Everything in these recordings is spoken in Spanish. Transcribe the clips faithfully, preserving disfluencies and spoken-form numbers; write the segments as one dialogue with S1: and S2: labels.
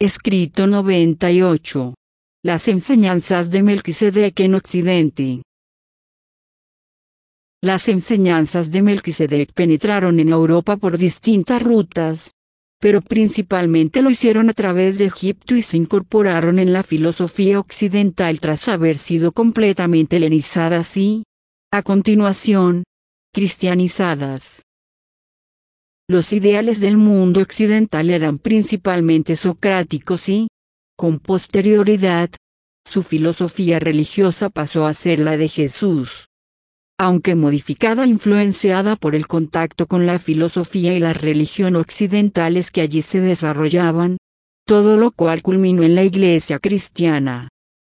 S1: Escrito noventa y ocho. Las enseñanzas de Melquisedec en Occidente. Las enseñanzas de Melquisedec penetraron en Europa por distintas rutas, pero principalmente lo hicieron a través de Egipto y se incorporaron en la filosofía occidental tras haber sido completamente helenizadas y, a continuación, cristianizadas. Los ideales del mundo occidental eran principalmente socráticos y, con posterioridad, su filosofía religiosa pasó a ser la de Jesús. Aunque modificada e influenciada por el contacto con la filosofía y la religión occidentales que allí se desarrollaban, todo lo cual culminó en la Iglesia cristiana.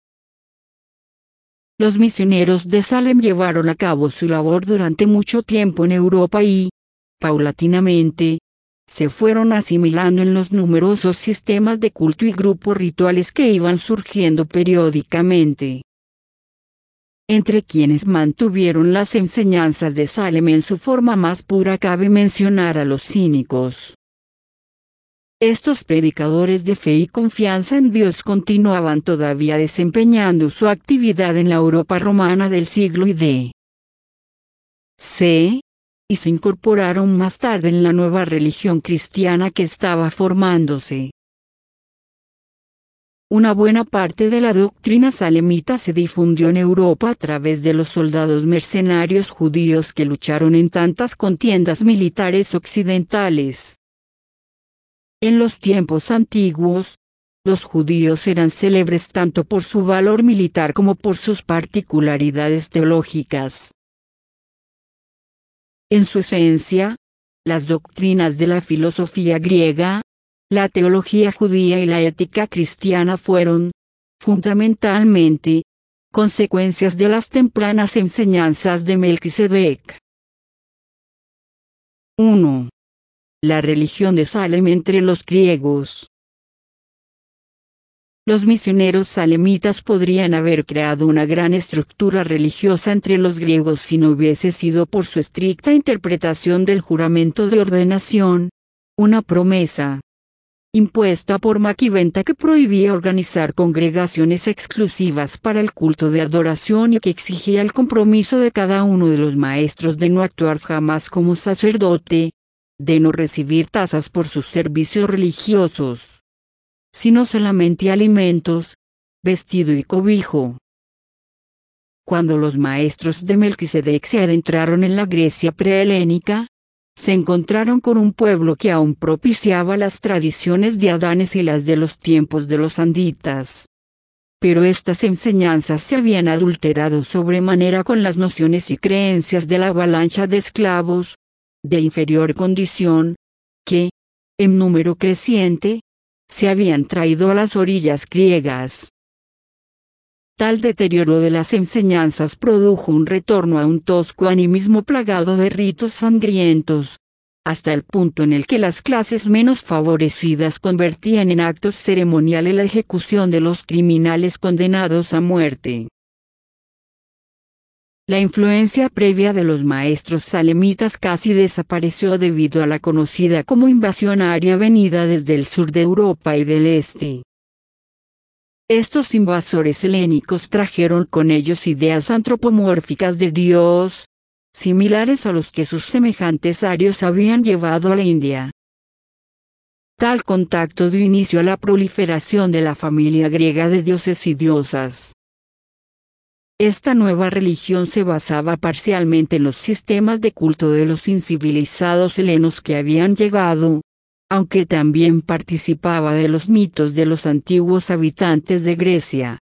S1: Los misioneros de Salem llevaron a cabo su labor durante mucho tiempo en Europa y, paulatinamente, se fueron asimilando en los numerosos sistemas de culto y grupos rituales que iban surgiendo periódicamente. Entre quienes mantuvieron las enseñanzas de Salem en su forma más pura cabe mencionar a los cínicos. Estos predicadores de fe y confianza en Dios continuaban todavía desempeñando su actividad en la Europa romana del siglo I de C, y se incorporaron más tarde en la nueva religión cristiana que estaba formándose. Una buena parte de la doctrina salemita se difundió en Europa a través de los soldados mercenarios judíos que lucharon en tantas contiendas militares occidentales. En los tiempos antiguos, los judíos eran célebres tanto por su valor militar como por sus particularidades teológicas. En su esencia, las doctrinas de la filosofía griega, la teología judía y la ética cristiana fueron, fundamentalmente, consecuencias de las tempranas enseñanzas de Melquisedec. uno. La religión de Salem entre los griegos. Los misioneros salemitas podrían haber creado una gran estructura religiosa entre los griegos si no hubiese sido por su estricta interpretación del juramento de ordenación, una promesa impuesta por Maquiventa que prohibía organizar congregaciones exclusivas para el culto de adoración y que exigía el compromiso de cada uno de los maestros de no actuar jamás como sacerdote, de no recibir tasas por sus servicios religiosos, sino solamente alimentos, vestido y cobijo. Cuando los maestros de Melquisedec se adentraron en la Grecia prehelénica, se encontraron con un pueblo que aún propiciaba las tradiciones de Adanes y las de los tiempos de los anditas. Pero estas enseñanzas se habían adulterado sobremanera con las nociones y creencias de la avalancha de esclavos, de inferior condición, que, en número creciente, se habían traído a las orillas griegas. Tal deterioro de las enseñanzas produjo un retorno a un tosco animismo plagado de ritos sangrientos, hasta el punto en el que las clases menos favorecidas convertían en actos ceremoniales la ejecución de los criminales condenados a muerte. La influencia previa de los maestros salemitas casi desapareció debido a la conocida como invasión aria venida desde el sur de Europa y del este. Estos invasores helénicos trajeron con ellos ideas antropomórficas de Dios, similares a los que sus semejantes arios habían llevado a la India. Tal contacto dio inicio a la proliferación de la familia griega de dioses y diosas. Esta nueva religión se basaba parcialmente en los sistemas de culto de los incivilizados helenos que habían llegado, aunque también participaba de los mitos de los antiguos habitantes de Grecia.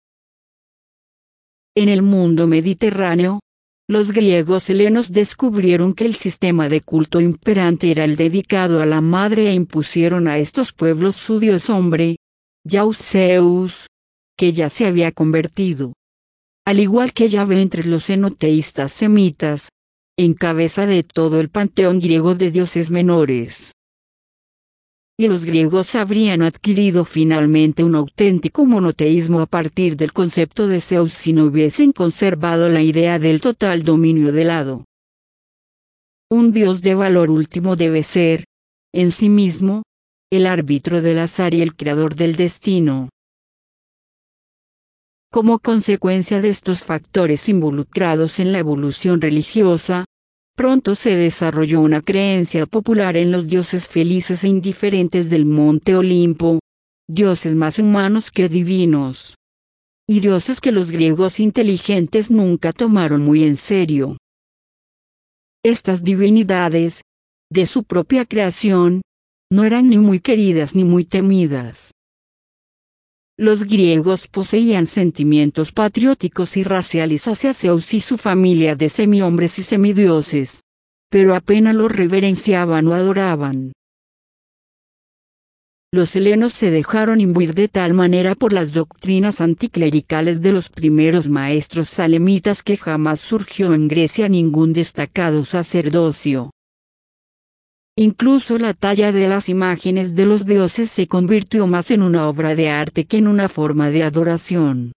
S1: En el mundo mediterráneo, los griegos helenos descubrieron que el sistema de culto imperante era el dedicado a la madre e impusieron a estos pueblos su dios hombre, Yauzeus, que ya se había convertido, al igual que Yahvé entre los enoteístas semitas, en cabeza de todo el panteón griego de dioses menores. Y los griegos habrían adquirido finalmente un auténtico monoteísmo a partir del concepto de Zeus si no hubiesen conservado la idea del total dominio del hado. Un dios de valor último debe ser, en sí mismo, el árbitro del azar y el creador del destino. Como consecuencia de estos factores involucrados en la evolución religiosa, pronto se desarrolló una creencia popular en los dioses felices e indiferentes del monte Olimpo, dioses más humanos que divinos, y dioses que los griegos inteligentes nunca tomaron muy en serio. Estas divinidades, de su propia creación, no eran ni muy queridas ni muy temidas. Los griegos poseían sentimientos patrióticos y raciales hacia Zeus y su familia de semihombres y semidioses, pero apenas los reverenciaban o adoraban. Los helenos se dejaron imbuir de tal manera por las doctrinas anticlericales de los primeros maestros salemitas que jamás surgió en Grecia ningún destacado sacerdocio. Incluso la talla de las imágenes de los dioses se convirtió más en una obra de arte que en una forma de adoración.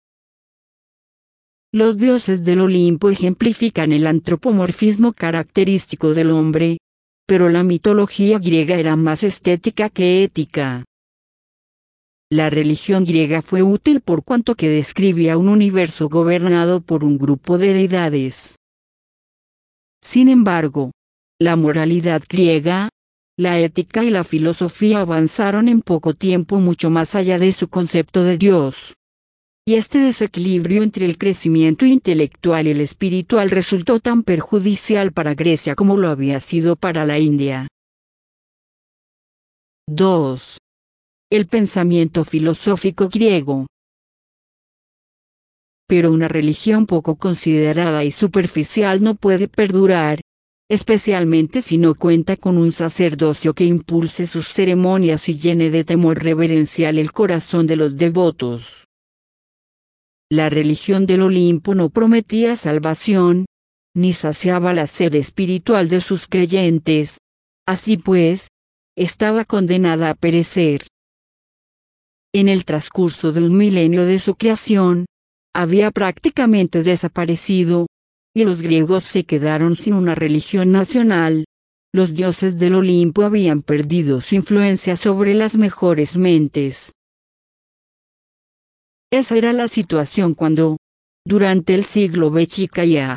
S1: Los dioses del Olimpo ejemplifican el antropomorfismo característico del hombre, pero la mitología griega era más estética que ética. La religión griega fue útil por cuanto que describía un universo gobernado por un grupo de deidades. Sin embargo, la moralidad griega, la ética y la filosofía avanzaron en poco tiempo mucho más allá de su concepto de Dios. Y este desequilibrio entre el crecimiento intelectual y el espiritual resultó tan perjudicial para Grecia como lo había sido para la India. dos. El pensamiento filosófico griego. Pero una religión poco considerada y superficial no puede perdurar, especialmente si no cuenta con un sacerdocio que impulse sus ceremonias y llene de temor reverencial el corazón de los devotos. La religión del Olimpo no prometía salvación, ni saciaba la sed espiritual de sus creyentes. Así pues, estaba condenada a perecer. En el transcurso de un milenio de su creación, había prácticamente desaparecido, y los griegos se quedaron sin una religión nacional. Los dioses del Olimpo habían perdido su influencia sobre las mejores mentes. Esa era la situación cuando, durante el siglo B y A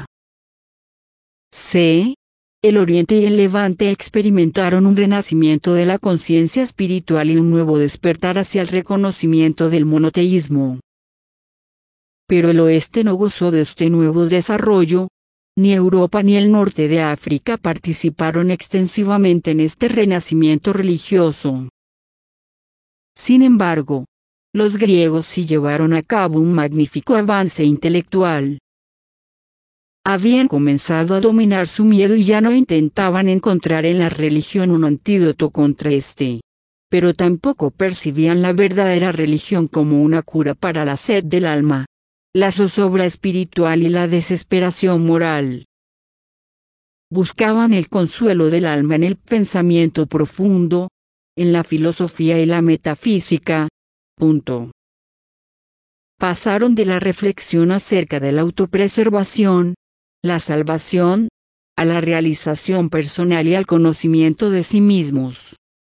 S1: C, el Oriente y el Levante experimentaron un renacimiento de la conciencia espiritual y un nuevo despertar hacia el reconocimiento del monoteísmo. Pero el Oeste no gozó de este nuevo desarrollo, ni Europa ni el norte de África participaron extensivamente en este renacimiento religioso. Sin embargo, los griegos sí llevaron a cabo un magnífico avance intelectual. Habían comenzado a dominar su miedo y ya no intentaban encontrar en la religión un antídoto contra este. Pero tampoco percibían la verdadera religión como una cura para la sed del alma, la zozobra espiritual y la desesperación moral. Buscaban el consuelo del alma en el pensamiento profundo, en la filosofía y la metafísica. Punto. Pasaron de la reflexión acerca de la autopreservación, la salvación, a la realización personal y al conocimiento de sí mismos.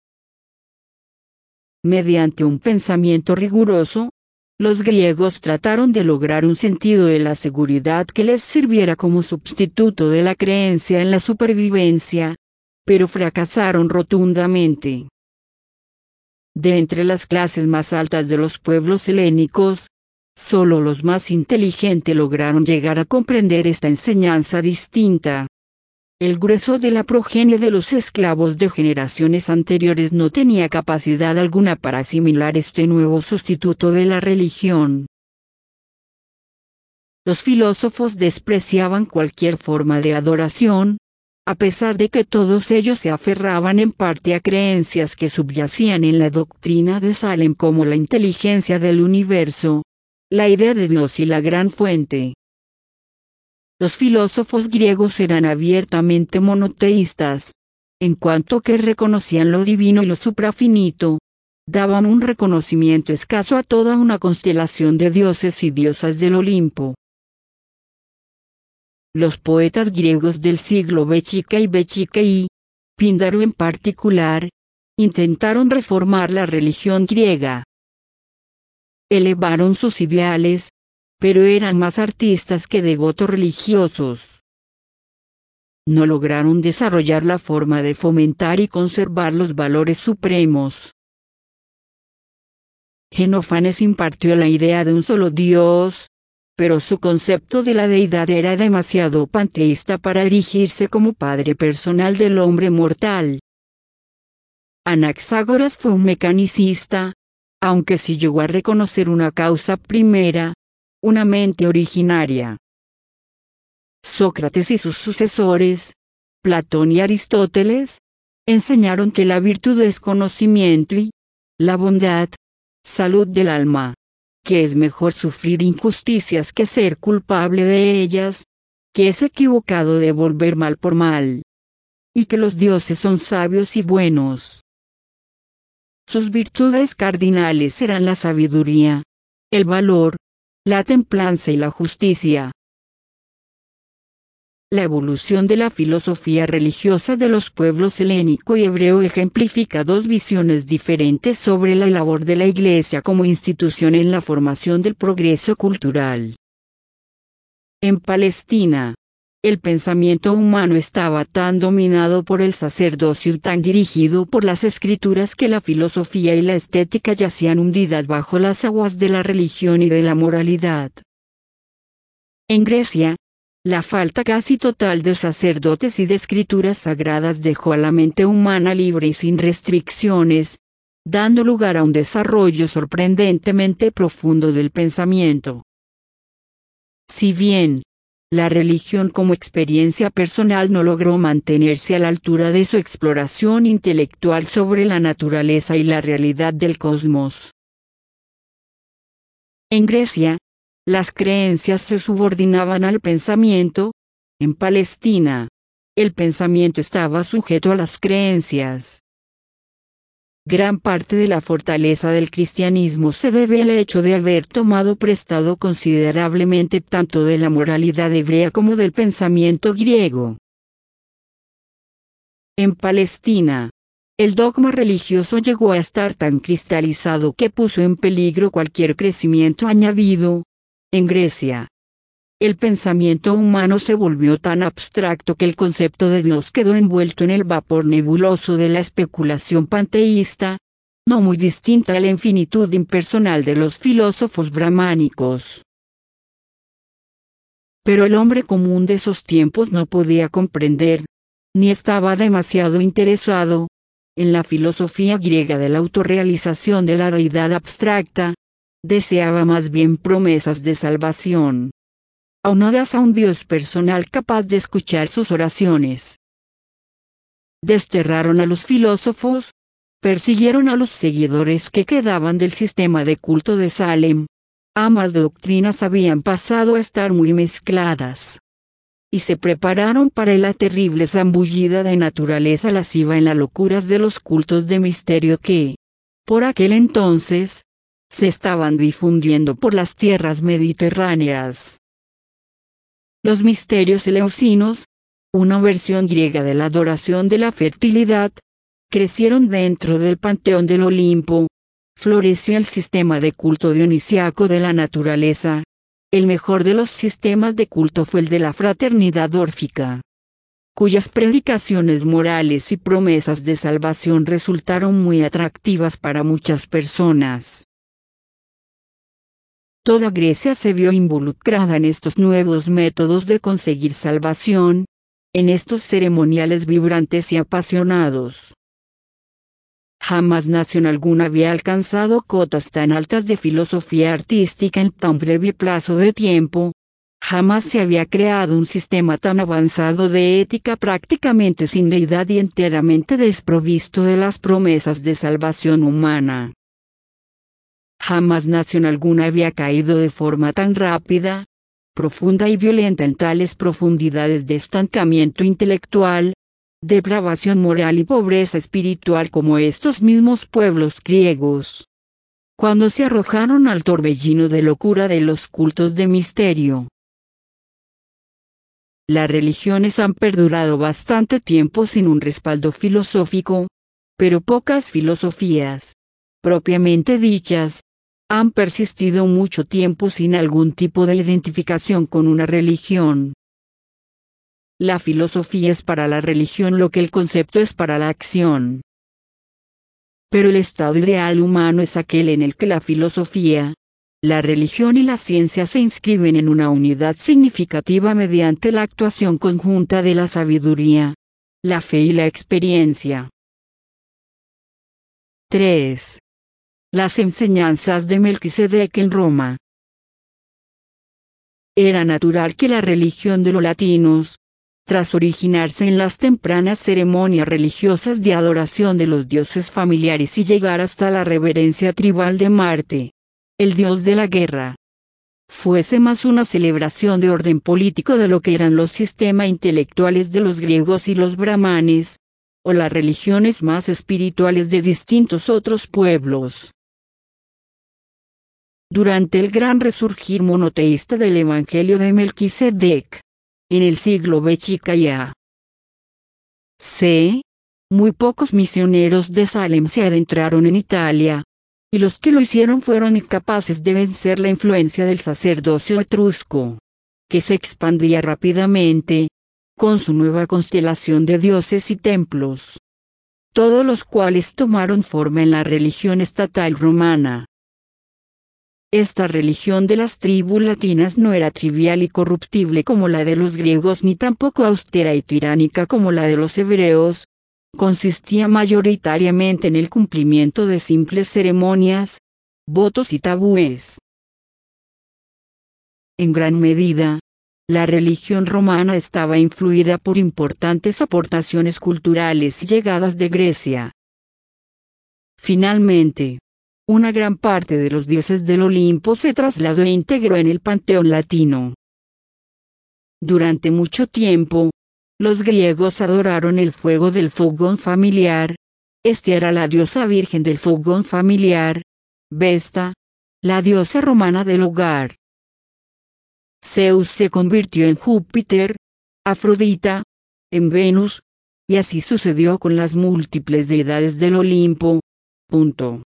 S1: Mediante un pensamiento riguroso, los griegos trataron de lograr un sentido de la seguridad que les sirviera como sustituto de la creencia en la supervivencia, pero fracasaron rotundamente. De entre las clases más altas de los pueblos helénicos, solo los más inteligentes lograron llegar a comprender esta enseñanza distinta. El grueso de la progenie de los esclavos de generaciones anteriores no tenía capacidad alguna para asimilar este nuevo sustituto de la religión. Los filósofos despreciaban cualquier forma de adoración, a pesar de que todos ellos se aferraban en parte a creencias que subyacían en la doctrina de Salem como la inteligencia del universo, la idea de Dios y la gran fuente. Los filósofos griegos eran abiertamente monoteístas, en cuanto que reconocían lo divino y lo suprafinito, daban un reconocimiento escaso a toda una constelación de dioses y diosas del Olimpo. Los poetas griegos del siglo B y B I, Píndaro en particular, intentaron reformar la religión griega. Elevaron sus ideales, pero eran más artistas que devotos religiosos. No lograron desarrollar la forma de fomentar y conservar los valores supremos. Jenofanes impartió la idea de un solo Dios, pero su concepto de la deidad era demasiado panteísta para erigirse como padre personal del hombre mortal. Anaxágoras fue un mecanicista, aunque sí llegó a reconocer una causa primera, una mente originaria. Sócrates y sus sucesores, Platón y Aristóteles, enseñaron que la virtud es conocimiento y la bondad, salud del alma, que es mejor sufrir injusticias que ser culpable de ellas, que es equivocado devolver mal por mal, y que los dioses son sabios y buenos. Sus virtudes cardinales eran la sabiduría, el valor, la templanza y la justicia. La evolución de la filosofía religiosa de los pueblos helénico y hebreo ejemplifica dos visiones diferentes sobre la labor de la Iglesia como institución en la formación del progreso cultural. En Palestina, el pensamiento humano estaba tan dominado por el sacerdocio y tan dirigido por las escrituras que la filosofía y la estética yacían hundidas bajo las aguas de la religión y de la moralidad. En Grecia, la falta casi total de sacerdotes y de escrituras sagradas dejó a la mente humana libre y sin restricciones, dando lugar a un desarrollo sorprendentemente profundo del pensamiento. Si bien, la religión como experiencia personal no logró mantenerse a la altura de su exploración intelectual sobre la naturaleza y la realidad del cosmos. En Grecia, las creencias se subordinaban al pensamiento. En Palestina, el pensamiento estaba sujeto a las creencias. Gran parte de la fortaleza del cristianismo se debe al hecho de haber tomado prestado considerablemente tanto de la moralidad hebrea como del pensamiento griego. En Palestina, el dogma religioso llegó a estar tan cristalizado que puso en peligro cualquier crecimiento añadido. En Grecia, el pensamiento humano se volvió tan abstracto que el concepto de Dios quedó envuelto en el vapor nebuloso de la especulación panteísta, no muy distinta a la infinitud impersonal de los filósofos brahmánicos. Pero el hombre común de esos tiempos no podía comprender, ni estaba demasiado interesado, en la filosofía griega de la autorrealización de la deidad abstracta. Deseaba más bien promesas de salvación, aunadas a un Dios personal capaz de escuchar sus oraciones. Desterraron a los filósofos, persiguieron a los seguidores que quedaban del sistema de culto de Salem. Ambas doctrinas habían pasado a estar muy mezcladas, y se prepararon para la terrible zambullida de naturaleza lasciva en las locuras de los cultos de misterio que, por aquel entonces, se estaban difundiendo por las tierras mediterráneas. Los misterios eleusinos, una versión griega de la adoración de la fertilidad, crecieron dentro del panteón del Olimpo. Floreció el sistema de culto dionisiaco de la naturaleza. El mejor de los sistemas de culto fue el de la fraternidad órfica, cuyas predicaciones morales y promesas de salvación resultaron muy atractivas para muchas personas. Toda Grecia se vio involucrada en estos nuevos métodos de conseguir salvación, en estos ceremoniales vibrantes y apasionados. Jamás nación alguna había alcanzado cotas tan altas de filosofía artística en tan breve plazo de tiempo. Jamás se había creado un sistema tan avanzado de ética prácticamente sin deidad y enteramente desprovisto de las promesas de salvación humana. Jamás nación alguna había caído de forma tan rápida, profunda y violenta en tales profundidades de estancamiento intelectual, depravación moral y pobreza espiritual como estos mismos pueblos griegos, cuando se arrojaron al torbellino de locura de los cultos de misterio. Las religiones han perdurado bastante tiempo sin un respaldo filosófico, pero pocas filosofías, propiamente dichas, han persistido mucho tiempo sin algún tipo de identificación con una religión. La filosofía es para la religión lo que el concepto es para la acción. Pero el estado ideal humano es aquel en el que la filosofía, la religión y la ciencia se inscriben en una unidad significativa mediante la actuación conjunta de la sabiduría, la fe y la experiencia. tres. Las enseñanzas de Melquisedec en Roma. Era natural que la religión de los latinos, tras originarse en las tempranas ceremonias religiosas de adoración de los dioses familiares y llegar hasta la reverencia tribal de Marte, el dios de la guerra, fuese más una celebración de orden político de lo que eran los sistemas intelectuales de los griegos y los brahmanes, o las religiones más espirituales de distintos otros pueblos. Durante el gran resurgir monoteísta del Evangelio de Melquisedec, en el siglo B y A C, muy pocos misioneros de Salem se adentraron en Italia, y los que lo hicieron fueron incapaces de vencer la influencia del sacerdocio etrusco, que se expandía rápidamente, con su nueva constelación de dioses y templos, todos los cuales tomaron forma en la religión estatal romana. Esta religión de las tribus latinas no era trivial y corruptible como la de los griegos ni tampoco austera y tiránica como la de los hebreos. Consistía mayoritariamente en el cumplimiento de simples ceremonias, votos y tabúes. En gran medida, la religión romana estaba influida por importantes aportaciones culturales llegadas de Grecia. Finalmente, una gran parte de los dioses del Olimpo se trasladó e integró en el panteón latino. Durante mucho tiempo, los griegos adoraron el fuego del fogón familiar. Este era la diosa virgen del fogón familiar, Vesta, la diosa romana del hogar. Zeus se convirtió en Júpiter, Afrodita, en Venus, y así sucedió con las múltiples deidades del Olimpo. Punto.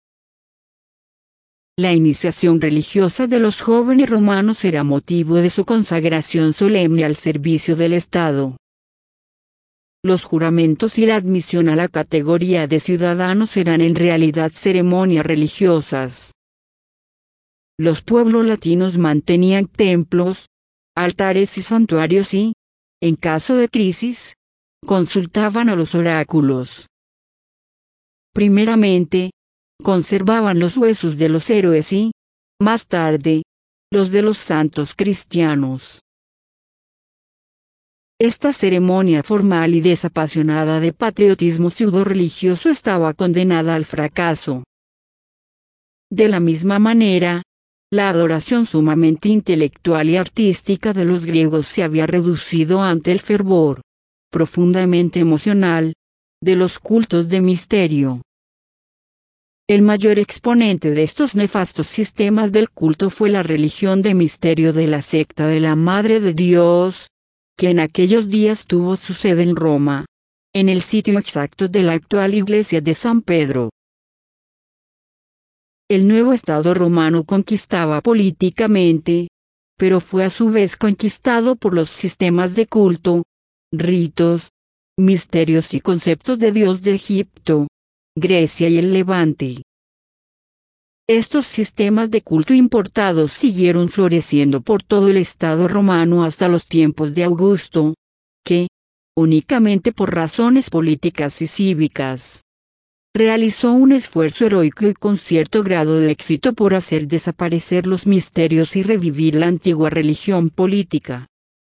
S1: La iniciación religiosa de los jóvenes romanos era motivo de su consagración solemne al servicio del Estado. Los juramentos y la admisión a la categoría de ciudadanos eran en realidad ceremonias religiosas. Los pueblos latinos mantenían templos, altares y santuarios y, en caso de crisis, consultaban a los oráculos. Primeramente, conservaban los huesos de los héroes y, más tarde, los de los santos cristianos. Esta ceremonia formal y desapasionada de patriotismo pseudo-religioso estaba condenada al fracaso. De la misma manera, la adoración sumamente intelectual y artística de los griegos se había reducido ante el fervor, profundamente emocional, de los cultos de misterio. El mayor exponente de estos nefastos sistemas del culto fue la religión de misterio de la secta de la Madre de Dios, que en aquellos días tuvo su sede en Roma, en el sitio exacto de la actual iglesia de San Pedro. El nuevo Estado romano conquistaba políticamente, pero fue a su vez conquistado por los sistemas de culto, ritos, misterios y conceptos de Dios de Egipto, Grecia y el Levante. Estos sistemas de culto importados siguieron floreciendo por todo el Estado romano hasta los tiempos de Augusto, que, únicamente por razones políticas y cívicas, realizó un esfuerzo heroico y con cierto grado de éxito por hacer desaparecer los misterios y revivir la antigua religión política.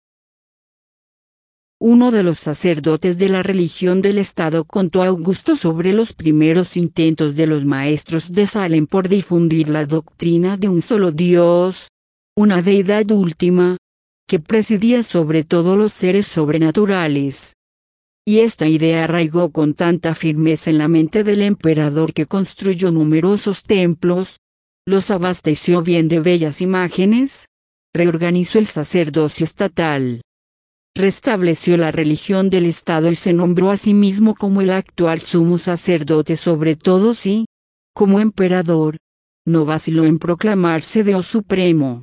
S1: Uno de los sacerdotes de la religión del Estado contó a Augusto sobre los primeros intentos de los maestros de Salem por difundir la doctrina de un solo Dios, una deidad última, que presidía sobre todos los seres sobrenaturales. Y esta idea arraigó con tanta firmeza en la mente del emperador que construyó numerosos templos, los abasteció bien de bellas imágenes, reorganizó el sacerdocio estatal, restableció la religión del Estado y se nombró a sí mismo como el actual sumo sacerdote sobre todos y, como emperador, no vaciló en proclamarse Dios supremo.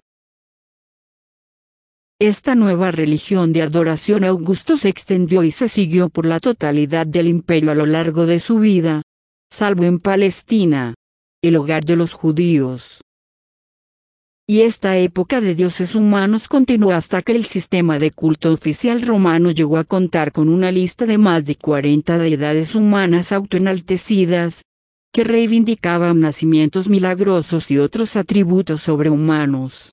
S1: Esta nueva religión de adoración a Augusto se extendió y se siguió por la totalidad del imperio a lo largo de su vida, salvo en Palestina, el hogar de los judíos. Y esta época de dioses humanos continuó hasta que el sistema de culto oficial romano llegó a contar con una lista de más de cuarenta deidades humanas autoenaltecidas, que reivindicaban nacimientos milagrosos y otros atributos sobrehumanos.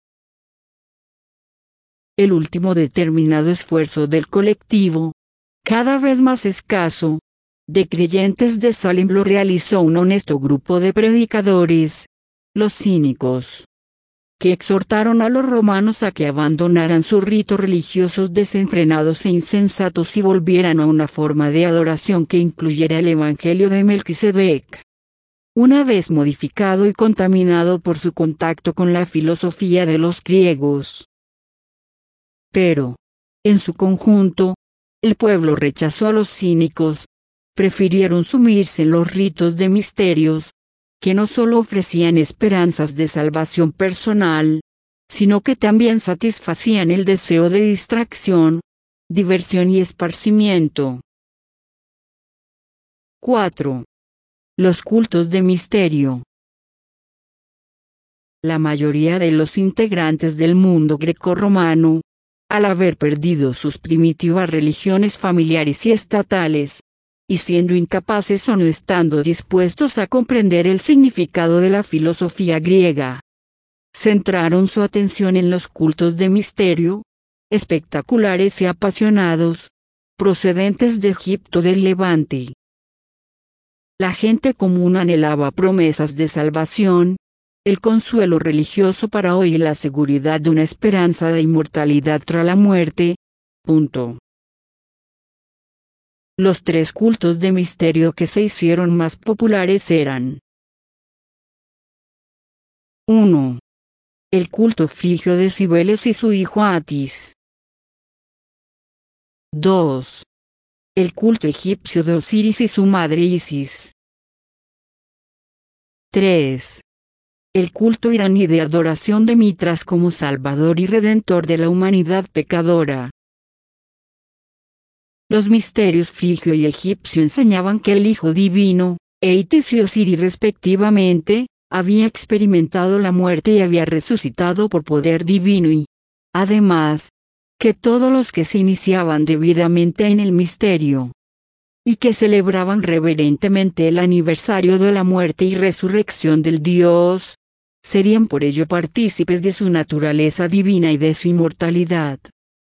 S1: El último determinado esfuerzo del colectivo, cada vez más escaso, de creyentes de Salem lo realizó un honesto grupo de predicadores, los cínicos, que exhortaron a los romanos a que abandonaran sus ritos religiosos desenfrenados e insensatos y volvieran a una forma de adoración que incluyera el Evangelio de Melquisedec. Una vez modificado y contaminado por su contacto con la filosofía de los griegos. Pero, en su conjunto, el pueblo rechazó a los cínicos, prefirieron sumirse en los ritos de misterios, que no solo ofrecían esperanzas de salvación personal, sino que también satisfacían el deseo de distracción, diversión y esparcimiento. cuatro. Los cultos de misterio. La mayoría de los integrantes del mundo grecorromano, al haber perdido sus primitivas religiones familiares y estatales, y siendo incapaces o no estando dispuestos a comprender el significado de la filosofía griega, centraron su atención en los cultos de misterio, espectaculares y apasionados, procedentes de Egipto del Levante. La gente común anhelaba promesas de salvación, el consuelo religioso para hoy y la seguridad de una esperanza de inmortalidad tras la muerte. Punto. Los tres cultos de misterio que se hicieron más populares eran: uno. El culto frigio de Cibeles y su hijo Atis. dos. El culto egipcio de Osiris y su madre Isis. tres. El culto iraní de adoración de Mitras como Salvador y Redentor de la humanidad pecadora. Los misterios frigio y egipcio enseñaban que el Hijo Divino, Isis y Osiris respectivamente, había experimentado la muerte y había resucitado por poder divino y, además, que todos los que se iniciaban debidamente en el misterio, y que celebraban reverentemente el aniversario de la muerte y resurrección del Dios, serían por ello partícipes de su naturaleza divina y de su inmortalidad.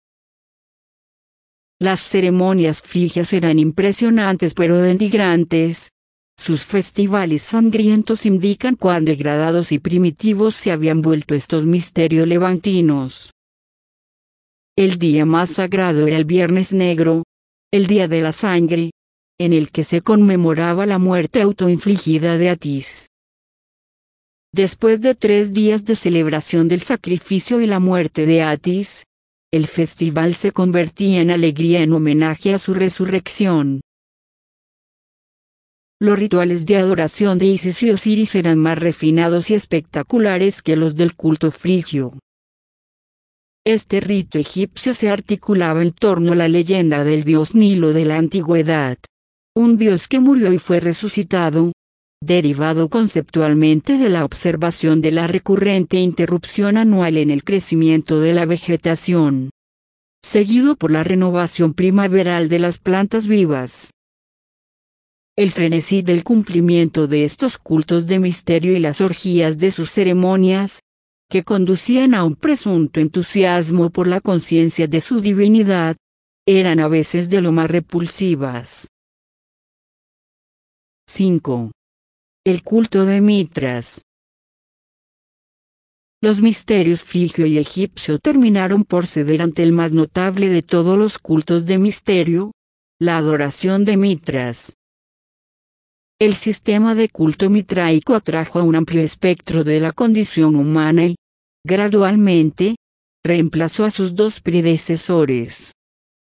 S1: Las ceremonias frigias eran impresionantes pero denigrantes. Sus festivales sangrientos indican cuán degradados y primitivos se habían vuelto estos misterios levantinos. El día más sagrado era el Viernes Negro, el día de la sangre, en el que se conmemoraba la muerte autoinfligida de Atis. Después de tres días de celebración del sacrificio y la muerte de Atis, el festival se convertía en alegría en homenaje a su resurrección. Los rituales de adoración de Isis y Osiris eran más refinados y espectaculares que los del culto frigio. Este rito egipcio se articulaba en torno a la leyenda del dios Nilo de la antigüedad, un dios que murió y fue resucitado, derivado conceptualmente de la observación de la recurrente interrupción anual en el crecimiento de la vegetación, seguido por la renovación primaveral de las plantas vivas. El frenesí del cumplimiento de estos cultos de misterio y las orgías de sus ceremonias, que conducían a un presunto entusiasmo por la conciencia de su divinidad, eran a veces de lo más repulsivas. cinco. El culto de Mitras. Los misterios frigio y egipcio terminaron por ceder ante el más notable de todos los cultos de misterio, la adoración de Mitras. El sistema de culto mitraico atrajo a un amplio espectro de la condición humana y, gradualmente, reemplazó a sus dos predecesores.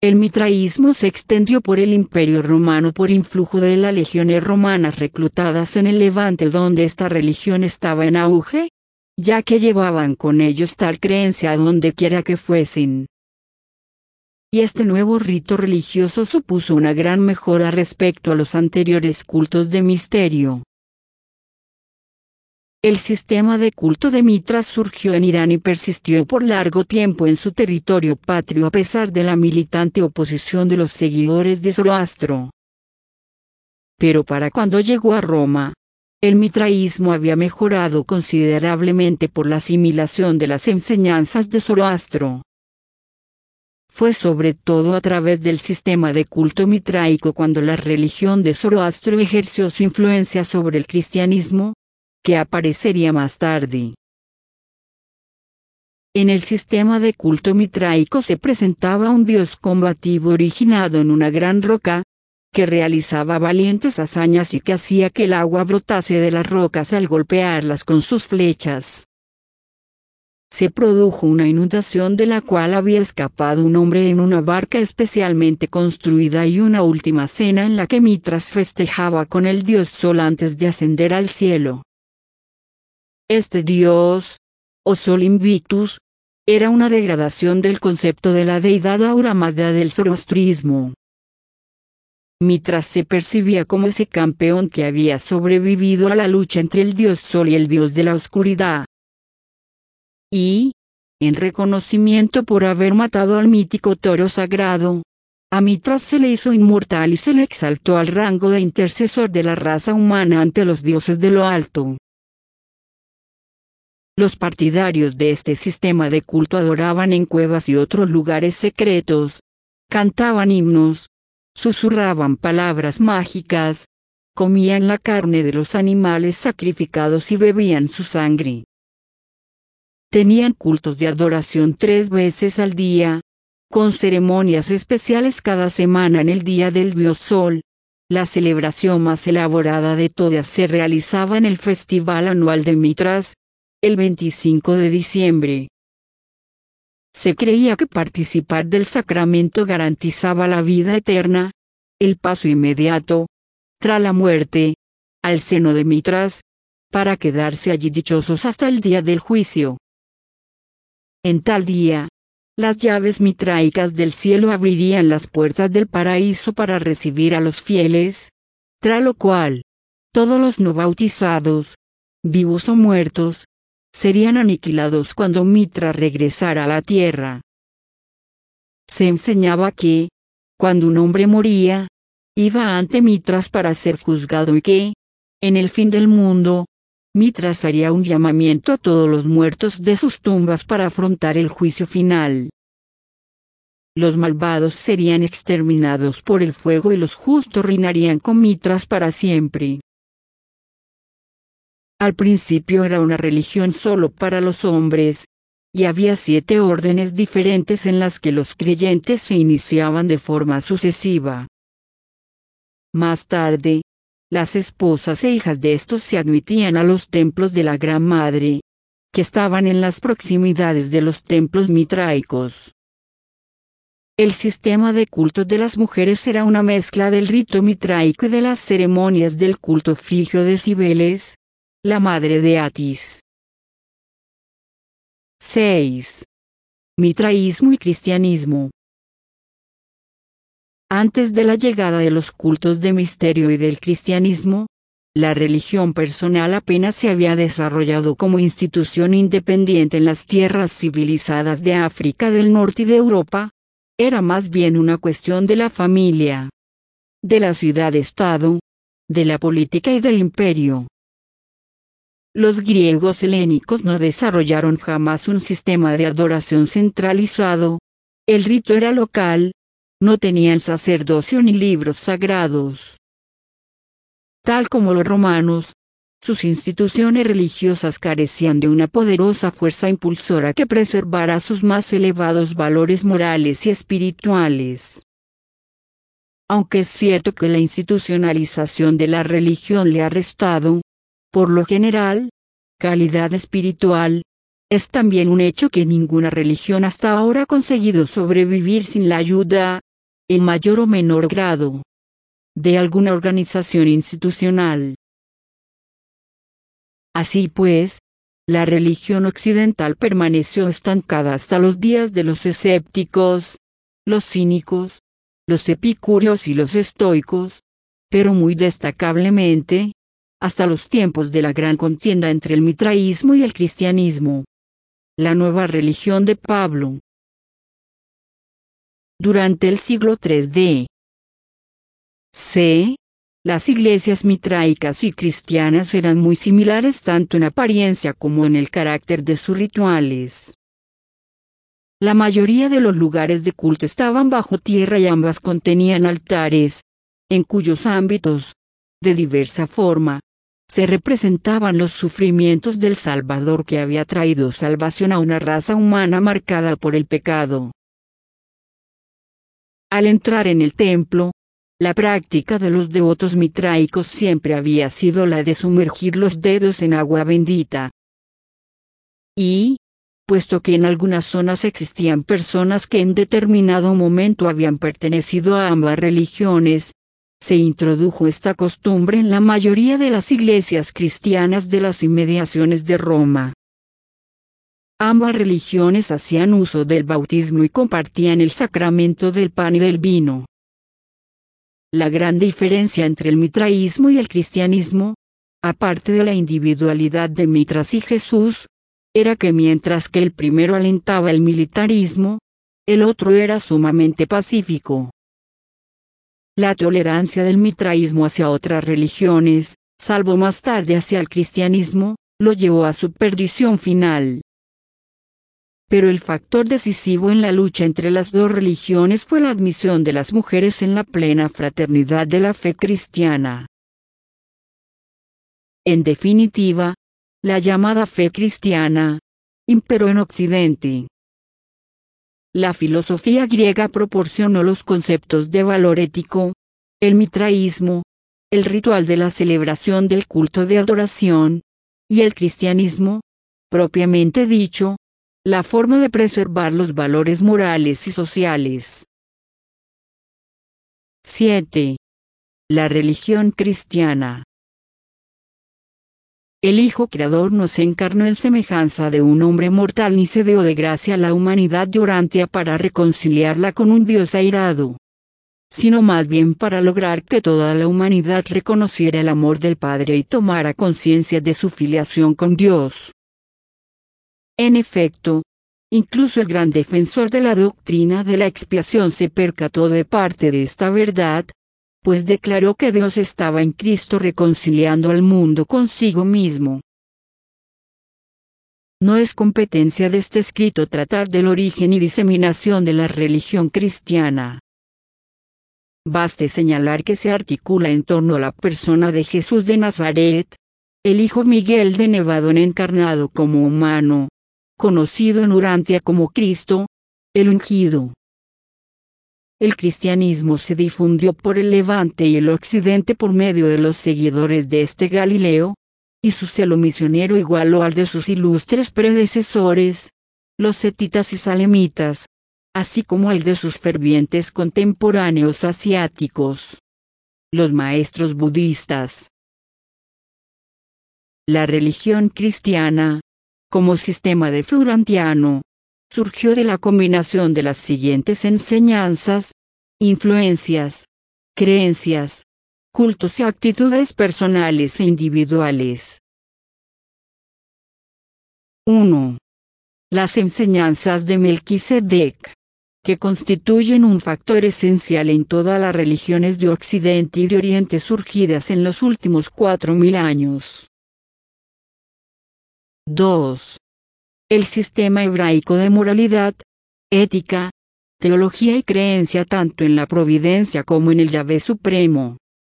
S1: El mitraísmo se extendió por el Imperio Romano por influjo de las legiones romanas reclutadas en el Levante, donde esta religión estaba en auge, ya que llevaban con ellos tal creencia a donde quiera que fuesen. Y este nuevo rito religioso supuso una gran mejora respecto a los anteriores cultos de misterio. El sistema de culto de Mitras surgió en Irán y persistió por largo tiempo en su territorio patrio a pesar de la militante oposición de los seguidores de Zoroastro. Pero para cuando llegó a Roma, el mitraísmo había mejorado considerablemente por la asimilación de las enseñanzas de Zoroastro. Fue sobre todo a través del sistema de culto mitraico cuando la religión de Zoroastro ejerció su influencia sobre el cristianismo, que aparecería más tarde. En el sistema de culto mitraico se presentaba un dios combativo originado en una gran roca, que realizaba valientes hazañas y que hacía que el agua brotase de las rocas al golpearlas con sus flechas. Se produjo una inundación de la cual había escapado un hombre en una barca especialmente construida y una última cena en la que Mitras festejaba con el dios Sol antes de ascender al cielo. Este dios, o Sol Invictus, era una degradación del concepto de la deidad Ahura Mazda del zoroastrismo. Mitras se percibía como ese campeón que había sobrevivido a la lucha entre el dios Sol y el dios de la oscuridad. Y, en reconocimiento por haber matado al mítico toro sagrado, a Mitras se le hizo inmortal y se le exaltó al rango de intercesor de la raza humana ante los dioses de lo alto. Los partidarios de este sistema de culto adoraban en cuevas y otros lugares secretos, cantaban himnos, susurraban palabras mágicas, comían la carne de los animales sacrificados y bebían su sangre. Tenían cultos de adoración tres veces al día, con ceremonias especiales cada semana en el día del dios Sol. La celebración más elaborada de todas se realizaba en el festival anual de Mitras, el veinticinco de diciembre. Se creía que participar del sacramento garantizaba la vida eterna, el paso inmediato, tras la muerte, al seno de Mitras, para quedarse allí dichosos hasta el día del juicio. En tal día, las llaves mitraicas del cielo abrirían las puertas del paraíso para recibir a los fieles, tras lo cual, todos los no bautizados, vivos o muertos, serían aniquilados cuando Mitra regresara a la tierra. Se enseñaba que, cuando un hombre moría, iba ante Mitras para ser juzgado y que, en el fin del mundo, Mitras haría un llamamiento a todos los muertos de sus tumbas para afrontar el juicio final. Los malvados serían exterminados por el fuego y los justos reinarían con Mitras para siempre. Al principio era una religión solo para los hombres, y había siete órdenes diferentes en las que los creyentes se iniciaban de forma sucesiva. Más tarde, las esposas e hijas de estos se admitían a los templos de la Gran Madre, que estaban en las proximidades de los templos mitraicos. El sistema de cultos de las mujeres era una mezcla del rito mitraico y de las ceremonias del culto frigio de Cibeles, la madre de Atis. seis. Mitraísmo y cristianismo. Antes de la llegada de los cultos de misterio y del cristianismo, la religión personal apenas se había desarrollado como institución independiente en las tierras civilizadas de África del Norte y de Europa. Era más bien una cuestión de la familia, de la ciudad-estado, de la política y del imperio. Los griegos helénicos no desarrollaron jamás un sistema de adoración centralizado. El rito era local, no tenían sacerdocio ni libros sagrados. Tal como los romanos, sus instituciones religiosas carecían de una poderosa fuerza impulsora que preservara sus más elevados valores morales y espirituales. Aunque es cierto que la institucionalización de la religión le ha restado, por lo general, calidad espiritual, es también un hecho que ninguna religión hasta ahora ha conseguido sobrevivir sin la ayuda, en mayor o menor grado, de alguna organización institucional. Así pues, la religión occidental permaneció estancada hasta los días de los escépticos, los cínicos, los epicúreos y los estoicos, pero muy destacablemente, hasta los tiempos de la gran contienda entre el mitraísmo y el cristianismo, la nueva religión de Pablo. Durante el siglo tres de C, las iglesias mitraicas y cristianas eran muy similares tanto en apariencia como en el carácter de sus rituales. La mayoría de los lugares de culto estaban bajo tierra y ambas contenían altares, en cuyos ámbitos, de diversa forma, se representaban los sufrimientos del Salvador que había traído salvación a una raza humana marcada por el pecado. Al entrar en el templo, la práctica de los devotos mitraicos siempre había sido la de sumergir los dedos en agua bendita. Y, puesto que en algunas zonas existían personas que en determinado momento habían pertenecido a ambas religiones, se introdujo esta costumbre en la mayoría de las iglesias cristianas de las inmediaciones de Roma. Ambas religiones hacían uso del bautismo y compartían el sacramento del pan y del vino. La gran diferencia entre el mitraísmo y el cristianismo, aparte de la individualidad de Mitras y Jesús, era que mientras que el primero alentaba el militarismo, el otro era sumamente pacífico. La tolerancia del mitraísmo hacia otras religiones, salvo más tarde hacia el cristianismo, lo llevó a su perdición final. Pero el factor decisivo en la lucha entre las dos religiones fue la admisión de las mujeres en la plena fraternidad de la fe cristiana. En definitiva, la llamada fe cristiana imperó en Occidente. La filosofía griega proporcionó los conceptos de valor ético, el mitraísmo, el ritual de la celebración del culto de adoración, y el cristianismo, propiamente dicho, la forma de preservar los valores morales y sociales. siete. La religión cristiana. El Hijo Creador no se encarnó en semejanza de un hombre mortal ni se dio de gracia a la humanidad llorante para reconciliarla con un Dios airado, sino más bien para lograr que toda la humanidad reconociera el amor del Padre y tomara conciencia de su filiación con Dios. En efecto, incluso el gran defensor de la doctrina de la expiación se percató de parte de esta verdad, pues declaró que Dios estaba en Cristo reconciliando al mundo consigo mismo. No es competencia de este escrito tratar del origen y diseminación de la religión cristiana. Baste señalar que se articula en torno a la persona de Jesús de Nazaret, el Hijo Miguel de Nevadón encarnado como humano, conocido en Urantia como Cristo, el ungido. El cristianismo se difundió por el Levante y el Occidente por medio de los seguidores de este Galileo, y su celo misionero igualó al de sus ilustres predecesores, los hetitas y salemitas, así como al de sus fervientes contemporáneos asiáticos, los maestros budistas. La religión cristiana, como sistema de fe urantiano, surgió de la combinación de las siguientes enseñanzas, influencias, creencias, cultos y actitudes personales e individuales. uno. Las enseñanzas de Melquisedec, que constituyen un factor esencial en todas las religiones de Occidente y de Oriente surgidas en los últimos cuatro mil años. dos. El sistema hebraico de moralidad, ética, teología y creencia tanto en la providencia como en el Yahvé Supremo.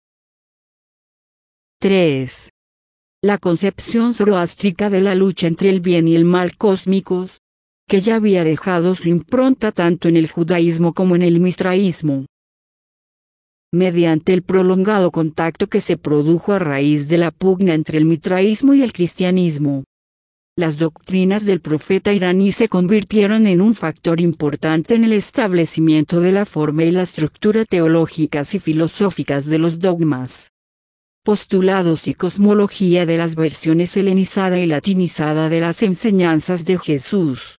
S1: tres. La concepción zoroástrica de la lucha entre el bien y el mal cósmicos, que ya había dejado su impronta tanto en el judaísmo como en el mitraísmo. Mediante el prolongado contacto que se produjo a raíz de la pugna entre el mitraísmo y el cristianismo, las doctrinas del profeta iraní se convirtieron en un factor importante en el establecimiento de la forma y la estructura teológicas y filosóficas de los dogmas, postulados y cosmología de las versiones helenizada y latinizada de las enseñanzas de Jesús.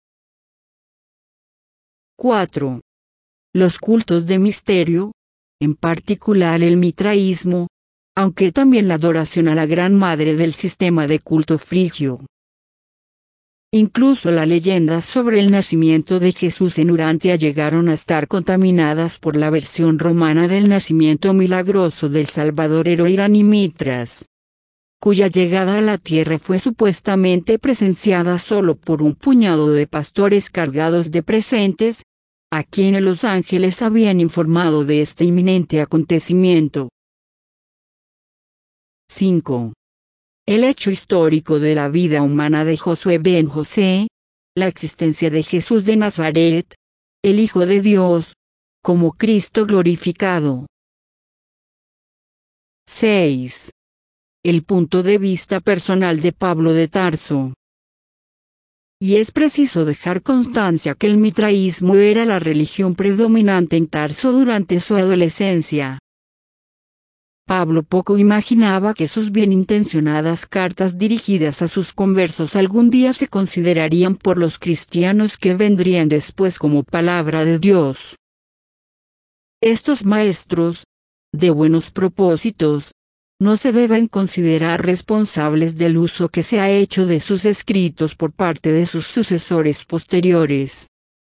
S1: cuatro. Los cultos de misterio, en particular el mitraísmo, aunque también la adoración a la Gran Madre del sistema de culto frigio. Incluso las leyendas sobre el nacimiento de Jesús en Urantia llegaron a estar contaminadas por la versión romana del nacimiento milagroso del salvadorero iraní Mitras, cuya llegada a la tierra fue supuestamente presenciada solo por un puñado de pastores cargados de presentes, a quienes los ángeles habían informado de este inminente acontecimiento. cinco. El hecho histórico de la vida humana de Josué ben José, la existencia de Jesús de Nazaret, el Hijo de Dios, como Cristo glorificado. seis. El punto de vista personal de Pablo de Tarso. Y es preciso dejar constancia que el mitraísmo era la religión predominante en Tarso durante su adolescencia. Pablo poco imaginaba que sus bien intencionadas cartas dirigidas a sus conversos algún día se considerarían por los cristianos que vendrían después como palabra de Dios. Estos maestros, de buenos propósitos, no se deben considerar responsables del uso que se ha hecho de sus escritos por parte de sus sucesores posteriores.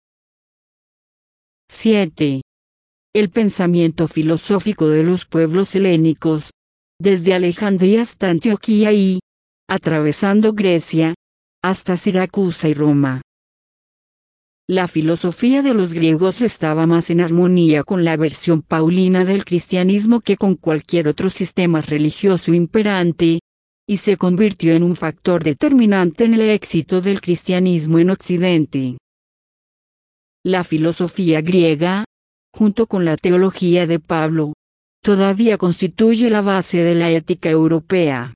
S1: siete. El pensamiento filosófico de los pueblos helénicos, desde Alejandría hasta Antioquía y, atravesando Grecia, hasta Siracusa y Roma. La filosofía de los griegos estaba más en armonía con la versión paulina del cristianismo que con cualquier otro sistema religioso imperante, y se convirtió en un factor determinante en el éxito del cristianismo en Occidente. La filosofía griega, junto con la teología de Pablo, todavía constituye la base de la ética europea.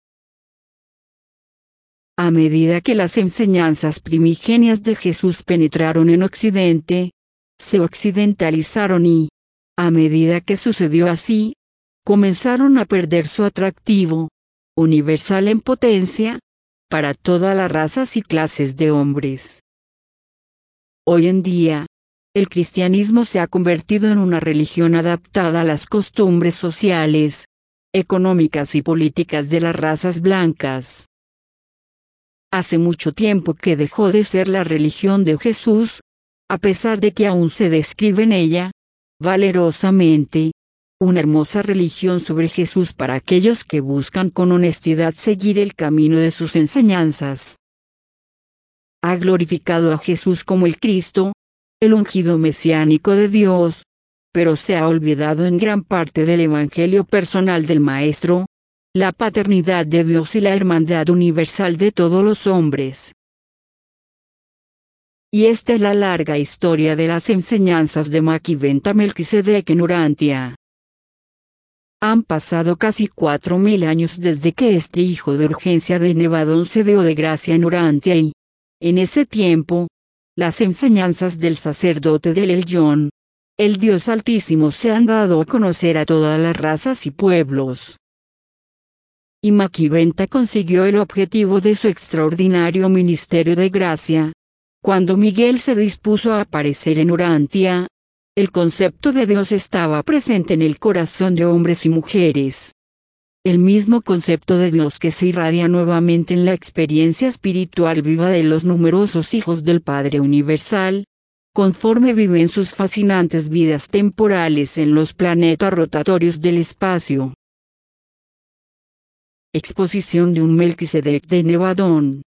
S1: A medida que las enseñanzas primigenias de Jesús penetraron en Occidente, se occidentalizaron y, a medida que sucedió así, comenzaron a perder su atractivo, universal en potencia, para todas las razas y clases de hombres. Hoy en día, el cristianismo se ha convertido en una religión adaptada a las costumbres sociales, económicas y políticas de las razas blancas. Hace mucho tiempo que dejó de ser la religión de Jesús, a pesar de que aún se describe en ella, valerosamente, una hermosa religión sobre Jesús para aquellos que buscan con honestidad seguir el camino de sus enseñanzas. Ha glorificado a Jesús como el Cristo, el ungido mesiánico de Dios, pero se ha olvidado en gran parte del evangelio personal del Maestro, la paternidad de Dios y la hermandad universal de todos los hombres. Y esta es la larga historia de las enseñanzas de Maquiventa Melquisedec en Urantia. Han pasado casi cuatro mil años desde que este hijo de urgencia de Nevadón se dio de gracia en Urantia y, en ese tiempo, las enseñanzas del sacerdote del Elyon, el Dios Altísimo, se han dado a conocer a todas las razas y pueblos. Y Maquiventa consiguió el objetivo de su extraordinario ministerio de gracia. Cuando Miguel se dispuso a aparecer en Urantia, el concepto de Dios estaba presente en el corazón de hombres y mujeres. El mismo concepto de Dios que se irradia nuevamente en la experiencia espiritual viva de los numerosos hijos del Padre Universal, conforme viven sus fascinantes vidas temporales en los planetas rotatorios del espacio. Exposición de un Melquisedec de Nevadón.